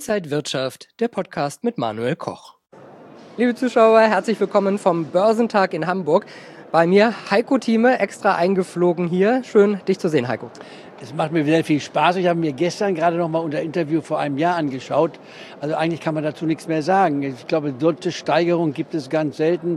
Inside Wirtschaft, der Podcast mit Manuel Koch. Liebe Zuschauer, herzlich willkommen vom Börsentag in Hamburg. Bei mir Heiko Thieme, extra eingeflogen hier. Schön, dich zu sehen, Heiko. Es macht mir sehr viel Spaß. Ich habe mir gestern gerade noch mal unser Interview vor einem Jahr angeschaut. Also eigentlich kann man dazu nichts mehr sagen. Ich glaube, solche Steigerung gibt es ganz selten.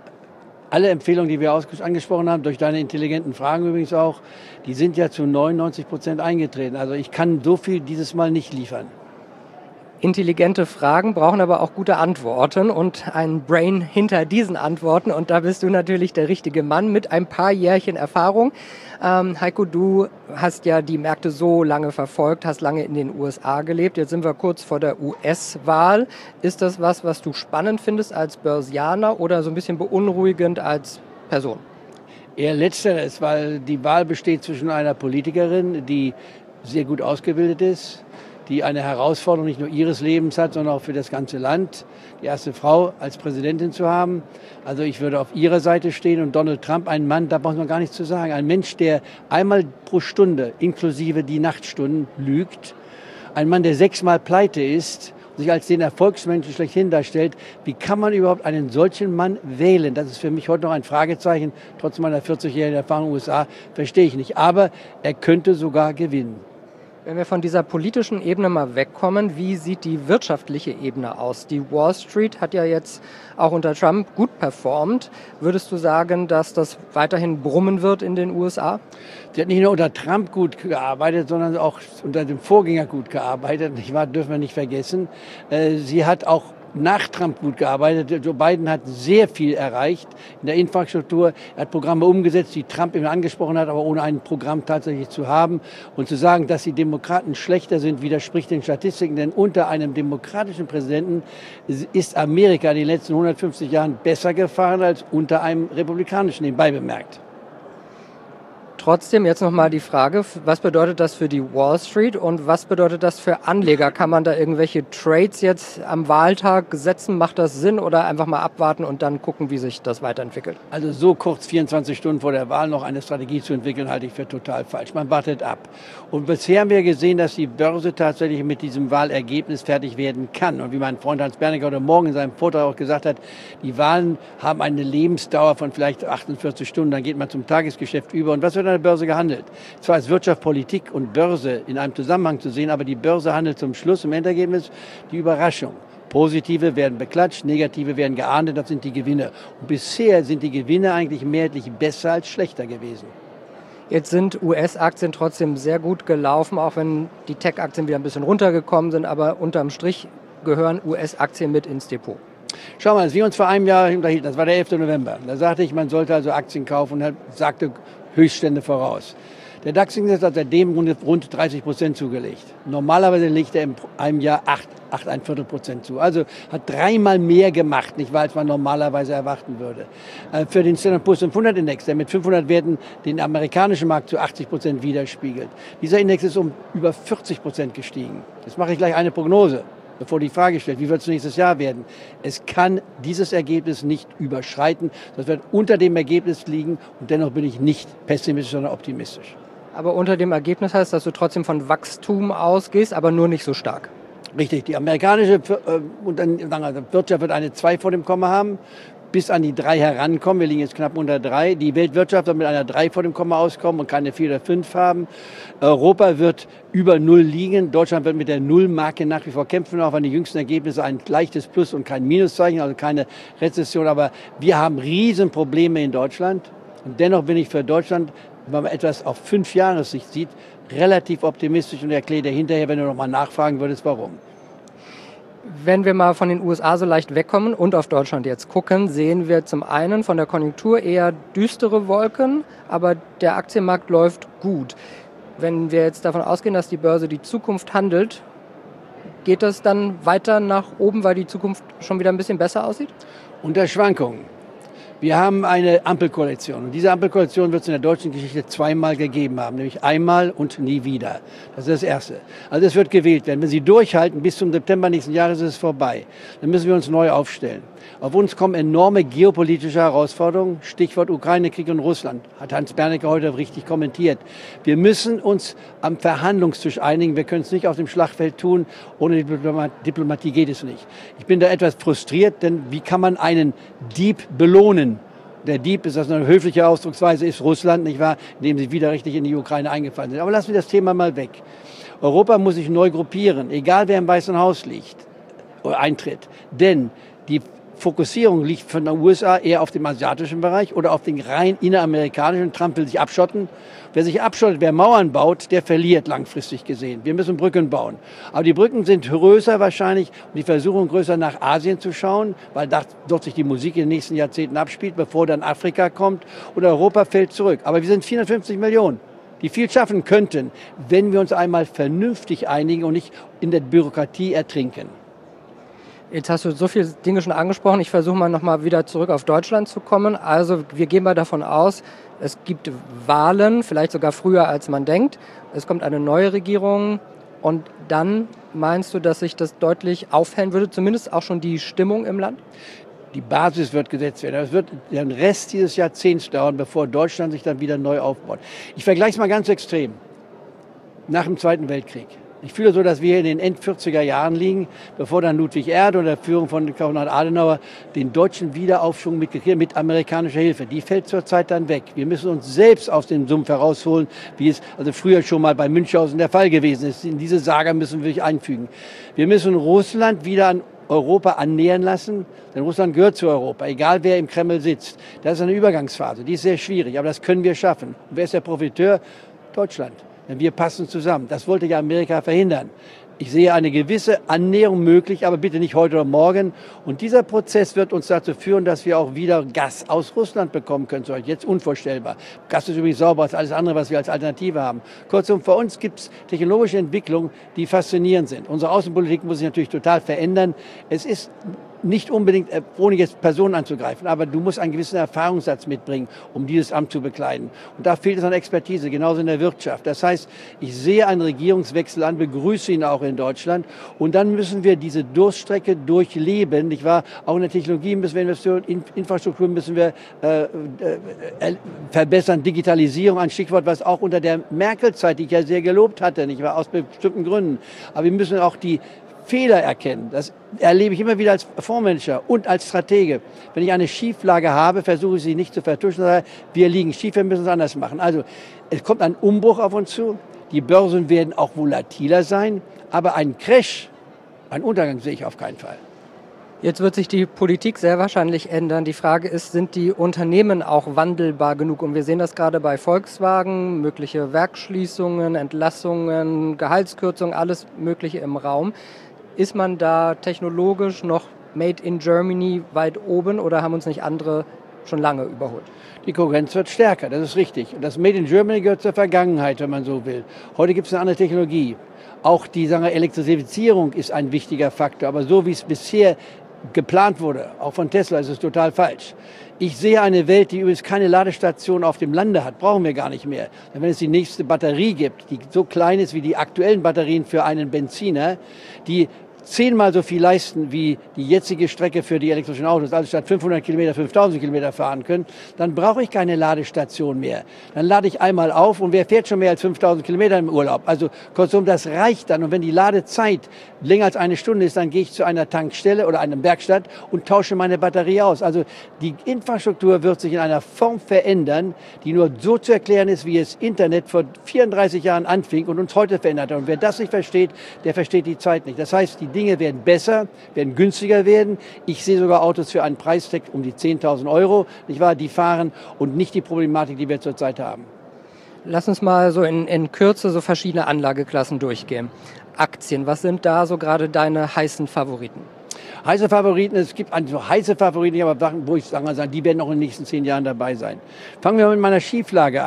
Alle Empfehlungen, die wir angesprochen haben, durch deine intelligenten Fragen übrigens auch, die sind ja zu 99% eingetreten. Also ich kann so viel dieses Mal nicht liefern. Intelligente Fragen brauchen aber auch gute Antworten und ein Brain hinter diesen Antworten. Und da bist du natürlich der richtige Mann mit ein paar Jährchen Erfahrung. Heiko, du hast ja die Märkte so lange verfolgt, hast lange in den USA gelebt. Jetzt sind wir kurz vor der US-Wahl. Ist das was du spannend findest als Börsianer oder so ein bisschen beunruhigend als Person? Eher Letzteres, weil die Wahl besteht zwischen einer Politikerin, die sehr gut ausgebildet ist, die eine Herausforderung nicht nur ihres Lebens hat, sondern auch für das ganze Land, die erste Frau als Präsidentin zu haben. Also ich würde auf ihrer Seite stehen und Donald Trump, ein Mann, da braucht man gar nichts zu sagen. Ein Mensch, der einmal pro Stunde, inklusive die Nachtstunden, lügt. Ein Mann, der 6-mal pleite ist, sich als den Erfolgsmenschen schlechthin darstellt. Wie kann man überhaupt einen solchen Mann wählen? Das ist für mich heute noch ein Fragezeichen. Trotz meiner 40-jährigen Erfahrung in den USA verstehe ich nicht. Aber er könnte sogar gewinnen. Wenn wir von dieser politischen Ebene mal wegkommen, wie sieht die wirtschaftliche Ebene aus? Die Wall Street hat ja jetzt auch unter Trump gut performt. Würdest du sagen, dass das weiterhin brummen wird in den USA? Sie hat nicht nur unter Trump gut gearbeitet, sondern auch unter dem Vorgänger gut gearbeitet. Dürfen wir nicht vergessen. Sie hat auch nach Trump gut gearbeitet. Joe Biden hat sehr viel erreicht in der Infrastruktur. Er hat Programme umgesetzt, die Trump immer angesprochen hat, aber ohne ein Programm tatsächlich zu haben. Und zu sagen, dass die Demokraten schlechter sind, widerspricht den Statistiken. Denn unter einem demokratischen Präsidenten ist Amerika in den letzten 150 Jahren besser gefahren als unter einem republikanischen, nebenbei bemerkt. Trotzdem jetzt nochmal die Frage, was bedeutet das für die Wall Street und was bedeutet das für Anleger? Kann man da irgendwelche Trades jetzt am Wahltag setzen? Macht das Sinn oder einfach mal abwarten und dann gucken, wie sich das weiterentwickelt? Also so kurz 24 Stunden vor der Wahl noch eine Strategie zu entwickeln, halte ich für total falsch. Man wartet ab. Und bisher haben wir gesehen, dass die Börse tatsächlich mit diesem Wahlergebnis fertig werden kann. Und wie mein Freund Hans Bernecker heute Morgen in seinem Vortrag auch gesagt hat, die Wahlen haben eine Lebensdauer von vielleicht 48 Stunden, dann geht man zum Tagesgeschäft über. Und was wird an der Börse gehandelt? Zwar ist Wirtschaft, Politik und Börse in einem Zusammenhang zu sehen, aber die Börse handelt zum Schluss im Endergebnis die Überraschung. Positive werden beklatscht, negative werden geahndet, das sind die Gewinne. Und bisher sind die Gewinne eigentlich mehrheitlich besser als schlechter gewesen. Jetzt sind US-Aktien trotzdem sehr gut gelaufen, auch wenn die Tech-Aktien wieder ein bisschen runtergekommen sind, aber unterm Strich gehören US-Aktien mit ins Depot. Schau mal, als wir uns vor einem Jahr unterhielten, das war der 11. November, da sagte ich, man sollte also Aktien kaufen und sagte Höchststände voraus. Der DAX-Index hat seitdem rund 30% zugelegt. Normalerweise legt er in einem Jahr 8,25% zu. Also hat 3-mal mehr gemacht, nicht wahr, als man normalerweise erwarten würde. Für den Standard & Poor's 500 Index, der mit 500 Werten den amerikanischen Markt zu 80% widerspiegelt. Dieser Index ist um über 40% gestiegen. Jetzt mache ich gleich eine Prognose, bevor die Frage stellt, wie wird es nächstes Jahr werden? Es kann dieses Ergebnis nicht überschreiten. Das wird unter dem Ergebnis liegen und dennoch bin ich nicht pessimistisch, sondern optimistisch. Aber unter dem Ergebnis heißt, dass du trotzdem von Wachstum ausgehst, aber nur nicht so stark. Richtig, die amerikanische Wirtschaft wird eine 2 vor dem Komma haben, bis an die 3 herankommen. Wir liegen jetzt knapp unter 3. Die Weltwirtschaft wird mit einer 3 vor dem Komma auskommen und keine 4 oder 5 haben. Europa wird über 0 liegen. Deutschland wird mit der Nullmarke nach wie vor kämpfen, auch wenn die jüngsten Ergebnisse ein leichtes Plus und kein Minuszeichen, also keine Rezession. Aber wir haben Riesenprobleme in Deutschland. Und dennoch bin ich für Deutschland, wenn man etwas auf 5 Jahressicht sieht, relativ optimistisch und erkläre dir hinterher, wenn du noch mal nachfragen würdest, warum. Wenn wir mal von den USA so leicht wegkommen und auf Deutschland jetzt gucken, sehen wir zum einen von der Konjunktur eher düstere Wolken, aber der Aktienmarkt läuft gut. Wenn wir jetzt davon ausgehen, dass die Börse die Zukunft handelt, geht das dann weiter nach oben, weil die Zukunft schon wieder ein bisschen besser aussieht? Unter Schwankungen. Wir haben eine Ampelkoalition und diese Ampelkoalition wird es in der deutschen Geschichte zweimal gegeben haben, nämlich einmal und nie wieder. Das ist das Erste. Also es wird gewählt werden. Wenn Sie durchhalten, bis zum September nächsten Jahres ist es vorbei. Dann müssen wir uns neu aufstellen. Auf uns kommen enorme geopolitische Herausforderungen, Stichwort Ukraine-Krieg und Russland, hat Hans Bernecker heute richtig kommentiert. Wir müssen uns am Verhandlungstisch einigen, wir können es nicht auf dem Schlachtfeld tun, ohne Diplomatie geht es nicht. Ich bin da etwas frustriert, denn wie kann man einen Dieb belohnen? Der Dieb, ist das eine höfliche Ausdrucksweise, ist Russland, nicht wahr, indem sie widerrechtlich in die Ukraine eingefallen sind. Aber lassen wir das Thema mal weg. Europa muss sich neu gruppieren, egal wer im Weißen Haus liegt oder eintritt. Denn die Fokussierung liegt von den USA eher auf dem asiatischen Bereich oder auf den rein inneramerikanischen. Trump will sich abschotten. Wer sich abschottet, wer Mauern baut, der verliert langfristig gesehen. Wir müssen Brücken bauen. Aber die Brücken sind größer wahrscheinlich und die Versuchung größer nach Asien zu schauen, weil dort sich die Musik in den nächsten Jahrzehnten abspielt, bevor dann Afrika kommt und Europa fällt zurück. Aber wir sind 450 Millionen, die viel schaffen könnten, wenn wir uns einmal vernünftig einigen und nicht in der Bürokratie ertrinken. Jetzt hast du so viele Dinge schon angesprochen. Ich versuche mal nochmal wieder zurück auf Deutschland zu kommen. Also wir gehen mal davon aus, es gibt Wahlen, vielleicht sogar früher als man denkt. Es kommt eine neue Regierung und dann meinst du, dass sich das deutlich aufhellen würde, zumindest auch schon die Stimmung im Land? Die Basis wird gesetzt werden. Es wird den Rest dieses Jahrzehnts dauern, bevor Deutschland sich dann wieder neu aufbaut. Ich vergleiche es mal ganz extrem. Nach dem Zweiten Weltkrieg. Ich fühle so, dass wir in den End-40er Jahren liegen, bevor dann Ludwig Erhard unter der Führung von Konrad Adenauer den deutschen Wiederaufschwung mit amerikanischer Hilfe. Die fällt zurzeit dann weg. Wir müssen uns selbst aus dem Sumpf herausholen, wie es also früher schon mal bei Münchhausen der Fall gewesen ist. In diese Saga müssen wir einfügen. Wir müssen Russland wieder an Europa annähern lassen, denn Russland gehört zu Europa, egal wer im Kreml sitzt. Das ist eine Übergangsphase, die ist sehr schwierig, aber das können wir schaffen. Und wer ist der Profiteur? Deutschland. Denn wir passen zusammen. Das wollte ja Amerika verhindern. Ich sehe eine gewisse Annäherung möglich, aber bitte nicht heute oder morgen. Und dieser Prozess wird uns dazu führen, dass wir auch wieder Gas aus Russland bekommen können. Das ist jetzt unvorstellbar. Gas ist übrigens sauber als alles andere, was wir als Alternative haben. Kurzum, für uns gibt es technologische Entwicklungen, die faszinierend sind. Unsere Außenpolitik muss sich natürlich total verändern. Es ist nicht unbedingt, ohne jetzt Personen anzugreifen, aber du musst einen gewissen Erfahrungssatz mitbringen, um dieses Amt zu bekleiden. Und da fehlt es an Expertise, genauso in der Wirtschaft. Das heißt, ich sehe einen Regierungswechsel an, begrüße ihn auch in Deutschland. Und dann müssen wir diese Durststrecke durchleben, nicht wahr? Auch in der Technologie müssen wir investieren, in Infrastruktur müssen wir verbessern, Digitalisierung, ein Stichwort, was auch unter der Merkel-Zeit, die ich ja sehr gelobt hatte, nicht wahr? Aus bestimmten Gründen. Aber wir müssen auch die Fehler erkennen. Das erlebe ich immer wieder als Fondsmanager und als Stratege. Wenn ich eine Schieflage habe, versuche ich sie nicht zu vertuschen, sondern wir liegen schief, wir müssen es anders machen. Also es kommt ein Umbruch auf uns zu. Die Börsen werden auch volatiler sein, aber einen Crash, einen Untergang sehe ich auf keinen Fall. Jetzt wird sich die Politik sehr wahrscheinlich ändern. Die Frage ist, sind die Unternehmen auch wandelbar genug? Und wir sehen das gerade bei Volkswagen, mögliche Werksschließungen, Entlassungen, Gehaltskürzungen, alles Mögliche im Raum. Ist man da technologisch noch made in Germany weit oben oder haben uns nicht andere schon lange überholt? Die Konkurrenz wird stärker, das ist richtig. Und das Made in Germany gehört zur Vergangenheit, wenn man so will. Heute gibt es eine andere Technologie. Auch die Elektrifizierung ist ein wichtiger Faktor. Aber so wie es bisher geplant wurde, auch von Tesla, ist es total falsch. Ich sehe eine Welt, die übrigens keine Ladestation auf dem Lande hat, brauchen wir gar nicht mehr. Denn wenn es die nächste Batterie gibt, die so klein ist wie die aktuellen Batterien für einen Benziner, die 10-mal so viel leisten wie die jetzige Strecke für die elektrischen Autos, also statt 500 Kilometer 5000 Kilometer fahren können, dann brauche ich keine Ladestation mehr. Dann lade ich einmal auf und wer fährt schon mehr als 5000 Kilometer im Urlaub? Also kurzum, das reicht dann. Und wenn die Ladezeit länger als eine Stunde ist, dann gehe ich zu einer Tankstelle oder einer Werkstatt und tausche meine Batterie aus. Also die Infrastruktur wird sich in einer Form verändern, die nur so zu erklären ist, wie es Internet vor 34 Jahren anfing und uns heute verändert hat. Und wer das nicht versteht, der versteht die Zeit nicht. Das heißt, die Dinge werden besser, werden günstiger werden. Ich sehe sogar Autos für einen Preistag um die 10.000 €, nicht wahr, die fahren und nicht die Problematik, die wir zurzeit haben. Lass uns mal so in Kürze so verschiedene Anlageklassen durchgehen. Aktien, was sind da so gerade deine heißen Favoriten? Heiße Favoriten, es gibt also heiße Favoriten, aber Sachen, wo ich sagen, die werden auch in den nächsten 10 Jahren dabei sein. Fangen wir mit meiner Schieflage an.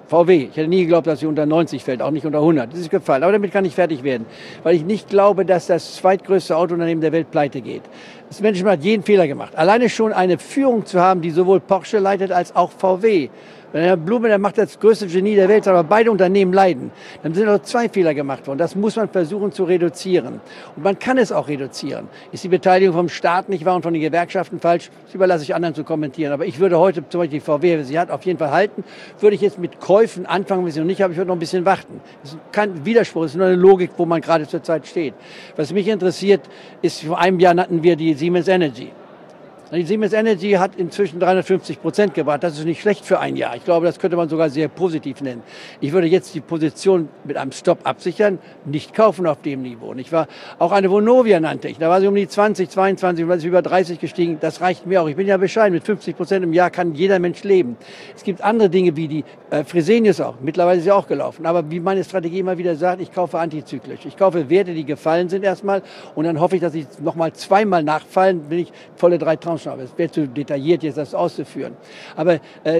VW. Ich hätte nie geglaubt, dass sie unter 90 fällt, auch nicht unter 100. Das ist gefallen. Aber damit kann ich fertig werden, weil ich nicht glaube, dass das zweitgrößte Autounternehmen der Welt pleite geht. Das Management hat jeden Fehler gemacht. Alleine schon eine Führung zu haben, die sowohl Porsche leitet als auch VW. Wenn Herr Blume, der macht das größte Genie der Welt, aber beide Unternehmen leiden. Dann sind noch 2 Fehler gemacht worden. Das muss man versuchen zu reduzieren. Und man kann es auch reduzieren. Ist die Beteiligung vom Staat nicht wahr und von den Gewerkschaften falsch? Das überlasse ich anderen zu kommentieren. Aber ich würde heute zum Beispiel die VW, sie hat auf jeden Fall halten, würde ich jetzt mit Käufen anfangen, wenn sie noch nicht habe. Ich würde noch ein bisschen warten. Das ist kein Widerspruch, es ist nur eine Logik, wo man gerade zurzeit steht. Was mich interessiert, ist, vor einem Jahr nannten wir die Siemens Energy. Die Siemens Energy hat inzwischen 350% gebracht. Das ist nicht schlecht für ein Jahr. Ich glaube, das könnte man sogar sehr positiv nennen. Ich würde jetzt die Position mit einem Stop absichern, nicht kaufen auf dem Niveau. Und ich war auch eine Vonovia nannte ich. Da war sie um die 20, 22 und dann ist sie über 30 gestiegen. Das reicht mir auch. Ich bin ja bescheiden. Mit 50% im Jahr kann jeder Mensch leben. Es gibt andere Dinge wie die Fresenius auch. Mittlerweile ist sie auch gelaufen. Aber wie meine Strategie immer wieder sagt, ich kaufe antizyklisch. Ich kaufe Werte, die gefallen sind erstmal. Und dann hoffe ich, dass sie nochmal zweimal nachfallen, wenn ich volle 3 Tranchen. Aber es wäre zu detailliert, jetzt das auszuführen. Aber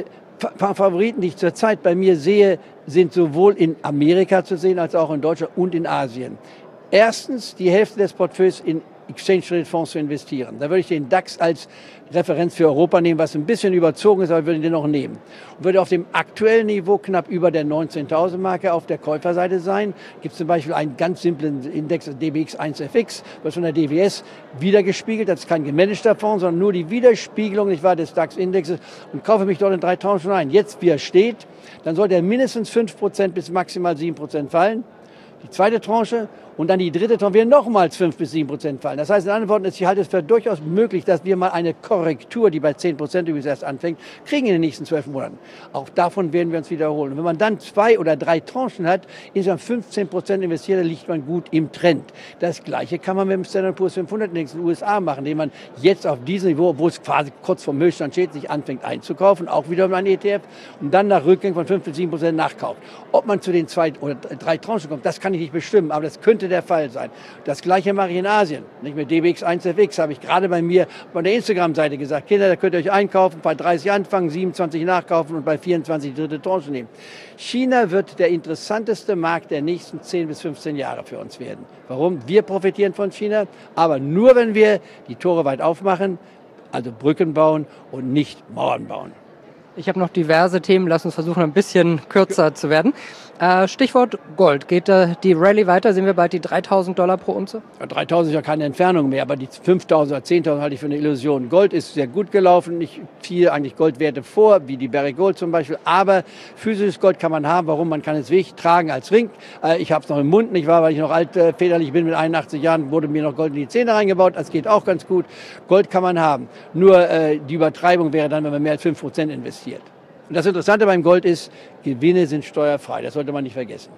Favoriten, die ich zurzeit bei mir sehe, sind sowohl in Amerika zu sehen, als auch in Deutschland und in Asien. Erstens, die Hälfte des Portfolios in Exchange-Traded-Fonds zu investieren. Da würde ich den DAX als Referenz für Europa nehmen, was ein bisschen überzogen ist, aber ich würde ihn dennoch nehmen. Und würde auf dem aktuellen Niveau knapp über der 19.000 Marke auf der Käuferseite sein. Gibt es zum Beispiel einen ganz simplen Index, DBX1FX, was von der DWS wiedergespiegelt. Das ist kein gemanagter Fonds, sondern nur die Widerspiegelung, nicht wahr, des DAX-Indexes, und kaufe mich dort in 3 Tranchen ein. Jetzt, wie er steht, dann sollte er mindestens 5% bis maximal 7% fallen. Die zweite Tranche und dann die dritte Tranche werden nochmals 5 bis 7% fallen. Das heißt, in anderen Worten, ich halte es für durchaus möglich, dass wir mal eine Korrektur, die bei 10% übrigens erst anfängt, kriegen in den nächsten 12 Monaten. Auch davon werden wir uns wiederholen. Und wenn man dann 2 oder 3 Tranchen hat, insgesamt 15% investiert, dann liegt man gut im Trend. Das Gleiche kann man mit dem Standard & Poor's 500 Index in den USA machen, indem man jetzt auf diesem Niveau, wo es quasi kurz vorm Höchststand steht, sich anfängt einzukaufen, auch wieder um einen ETF, und dann nach Rückgang von 5 bis 7% nachkauft. Ob man zu den 2 oder 3 Tranchen kommt, das kann ich nicht bestimmen, aber das könnte der Fall sein. Das Gleiche mache ich in Asien. Nicht mit DBX1FX habe ich gerade bei mir von der Instagram-Seite gesagt, Kinder, da könnt ihr euch einkaufen, bei 30 anfangen, 27 nachkaufen und bei 24 die dritte Tranche nehmen. China wird der interessanteste Markt der nächsten 10 bis 15 Jahre für uns werden. Warum? Wir profitieren von China, aber nur, wenn wir die Tore weit aufmachen, also Brücken bauen und nicht Mauern bauen. Ich habe noch diverse Themen, lass uns versuchen, ein bisschen kürzer zu werden. Stichwort Gold. Geht die Rallye weiter? Sehen wir bald die $3.000 pro Unze? Ja, 3.000 ist ja keine Entfernung mehr, aber die 5.000 oder 10.000 halte ich für eine Illusion. Gold ist sehr gut gelaufen. Ich ziehe eigentlich Goldwerte vor, wie die Barrick Gold zum Beispiel. Aber physisches Gold kann man haben. Warum? Man kann es wirklich tragen als Ring. Ich habe es noch im Mund, nicht wahr? Weil ich noch altväterlich bin. Mit 81 Jahren wurde mir noch Gold in die Zähne reingebaut. Das geht auch ganz gut. Gold kann man haben. Nur die Übertreibung wäre dann, wenn man mehr als 5% investiert. Und das Interessante beim Gold ist, Gewinne sind steuerfrei. Das sollte man nicht vergessen.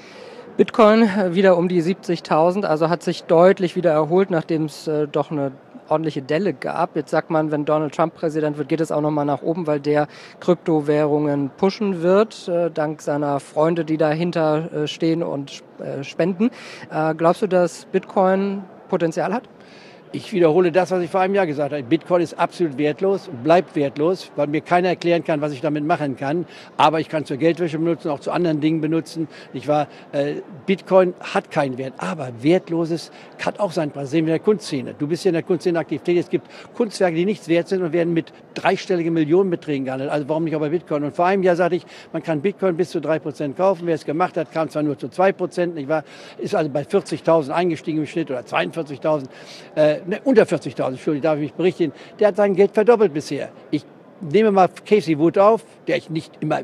Bitcoin wieder um die 70.000, also hat sich deutlich wieder erholt, nachdem es doch eine ordentliche Delle gab. Jetzt sagt man, wenn Donald Trump Präsident wird, geht es auch nochmal nach oben, weil der Kryptowährungen pushen wird, dank seiner Freunde, die dahinter stehen und spenden. Glaubst du, dass Bitcoin Potenzial hat? Ich wiederhole das, was ich vor einem Jahr gesagt habe. Bitcoin ist absolut wertlos, bleibt wertlos, weil mir keiner erklären kann, was ich damit machen kann. Aber ich kann zur Geldwäsche benutzen, auch zu anderen Dingen benutzen. Bitcoin hat keinen Wert, aber Wertloses hat auch seinen Preis. Das sehen wir in der Kunstszene. Du bist ja in der Kunstszene aktiv. Es gibt Kunstwerke, die nichts wert sind und werden mit dreistelligen Millionenbeträgen gehandelt. Also warum nicht auch bei Bitcoin? Und vor einem Jahr sagte ich, man kann Bitcoin bis zu 3% kaufen. Wer es gemacht hat, kam zwar nur zu 2%, nicht wahr? Ist also bei 40.000 eingestiegen im Schnitt oder 42.000. Unter 40.000, Entschuldigung, darf ich mich berichtigen, der hat sein Geld verdoppelt bisher. Ich nehme mal Casey Wood auf, der ich nicht immer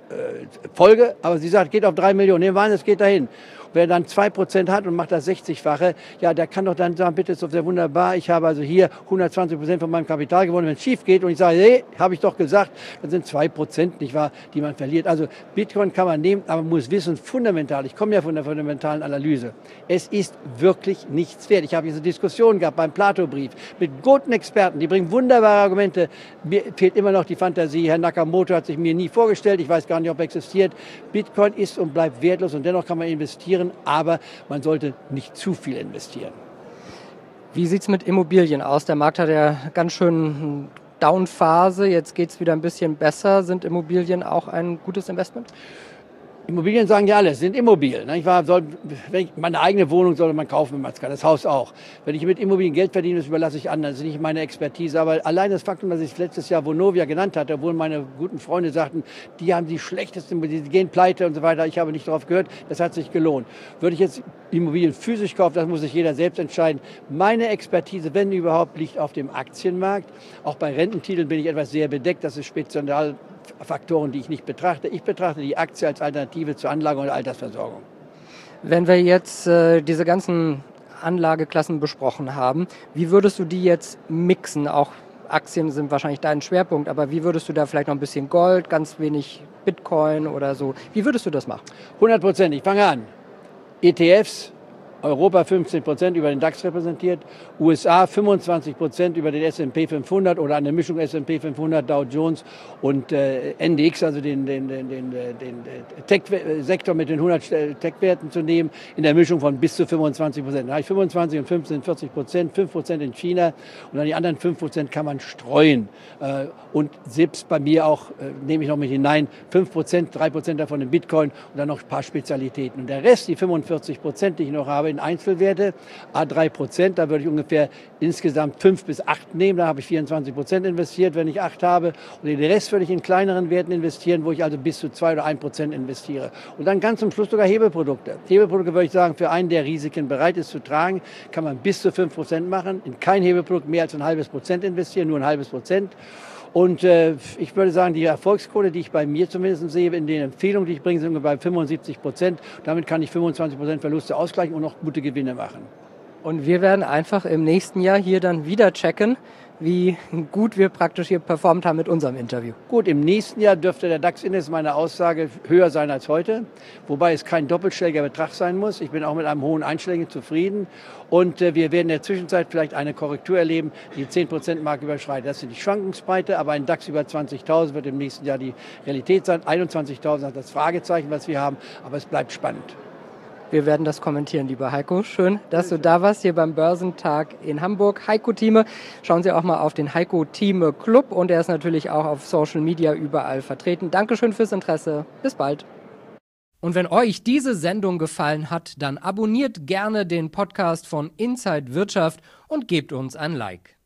folge, aber sie sagt, geht auf 3 Millionen, nehmen wir an, es geht dahin. Wer dann 2% hat und macht das 60-fache, ja, der kann doch dann sagen, bitte, ist doch sehr wunderbar, ich habe also hier 120% von meinem Kapital gewonnen. Wenn es schief geht und ich sage, hey, habe ich doch gesagt, dann sind 2%, nicht wahr, die man verliert. Also Bitcoin kann man nehmen, aber man muss wissen, fundamental, ich komme ja von der fundamentalen Analyse, es ist wirklich nichts wert. Ich habe diese Diskussion gehabt beim Plato-Brief mit guten Experten, die bringen wunderbare Argumente. Mir fehlt immer noch die Fantasie. Herr Nakamoto hat sich mir nie vorgestellt, ich weiß gar nicht, ob er existiert. Bitcoin ist und bleibt wertlos und dennoch kann man investieren, aber man sollte nicht zu viel investieren. Wie sieht es mit Immobilien aus? Der Markt hat ja ganz schön Down-Phase, jetzt geht es wieder ein bisschen besser. Sind Immobilien auch ein gutes Investment? Immobilien sagen ja alle, sind immobil. Meine eigene Wohnung sollte man kaufen, wenn man es kann, das Haus auch. Wenn ich mit Immobilien Geld verdiene, das überlasse ich anderen. Das ist nicht meine Expertise. Aber allein das Faktum, dass ich letztes Jahr Vonovia genannt hatte, obwohl meine guten Freunde sagten, die haben die schlechtesten, die gehen pleite und so weiter. Ich habe nicht darauf gehört, das hat sich gelohnt. Würde ich jetzt Immobilien physisch kaufen, das muss sich jeder selbst entscheiden. Meine Expertise, wenn überhaupt, liegt auf dem Aktienmarkt. Auch bei Rententiteln bin ich etwas sehr bedeckt. Das ist Spezialfaktoren, die ich nicht betrachte. Ich betrachte die Aktie als Alternative zur Anlage und Altersversorgung. Wenn wir jetzt diese ganzen Anlageklassen besprochen haben, wie würdest du die jetzt mixen? Auch Aktien sind wahrscheinlich dein Schwerpunkt, aber wie würdest du da vielleicht noch ein bisschen Gold, ganz wenig Bitcoin oder so? Wie würdest du das machen? 100%. Ich fange an. ETFs, Europa 15% über den DAX repräsentiert, USA 25% über den S&P 500 oder eine Mischung S&P 500, Dow Jones und NDX, also den Tech-Sektor mit den 100 Tech-Werten zu nehmen, in der Mischung von bis zu 25%. Da habe ich 25 und 15, 40%, 5% in China und dann die anderen 5% kann man streuen. Und selbst bei mir auch, nehme ich noch mit hinein, 5%, 3% davon in Bitcoin und dann noch ein paar Spezialitäten. Und der Rest, die 45%, die ich noch habe, in Einzelwerte, A3%, da würde ich ungefähr insgesamt 5 bis 8 nehmen, da habe ich 24% investiert, wenn ich 8 habe. Und den Rest würde ich in kleineren Werten investieren, wo ich also bis zu 2 oder 1% investiere. Und dann ganz zum Schluss sogar Hebelprodukte. Hebelprodukte würde ich sagen, für einen, der Risiken bereit ist zu tragen, kann man bis zu 5% machen. In kein Hebelprodukt mehr als ein halbes Prozent investieren, nur ein halbes Prozent. Und ich würde sagen, die Erfolgsquote, die ich bei mir zumindest sehe, in den Empfehlungen, die ich bringe, sind bei 75%. Damit kann ich 25% Verluste ausgleichen und noch gute Gewinne machen. Und wir werden einfach im nächsten Jahr hier dann wieder checken, wie gut wir praktisch hier performt haben mit unserem Interview. Gut, im nächsten Jahr dürfte der DAX-Index, meine Aussage, höher sein als heute, wobei es kein doppelstelliger Betrag sein muss. Ich bin auch mit einem hohen Einschlägen zufrieden und wir werden in der Zwischenzeit vielleicht eine Korrektur erleben, die 10%-Marke überschreitet. Das sind die Schwankungsbreite, aber ein DAX über 20.000 wird im nächsten Jahr die Realität sein. 21.000 hat das Fragezeichen, was wir haben, aber es bleibt spannend. Wir werden das kommentieren, lieber Heiko. Schön, dass du da warst hier beim Börsentag in Hamburg. Heiko Thieme, schauen Sie auch mal auf den Heiko Thieme Club und er ist natürlich auch auf Social Media überall vertreten. Dankeschön fürs Interesse. Bis bald. Und wenn euch diese Sendung gefallen hat, dann abonniert gerne den Podcast von Inside Wirtschaft und gebt uns ein Like.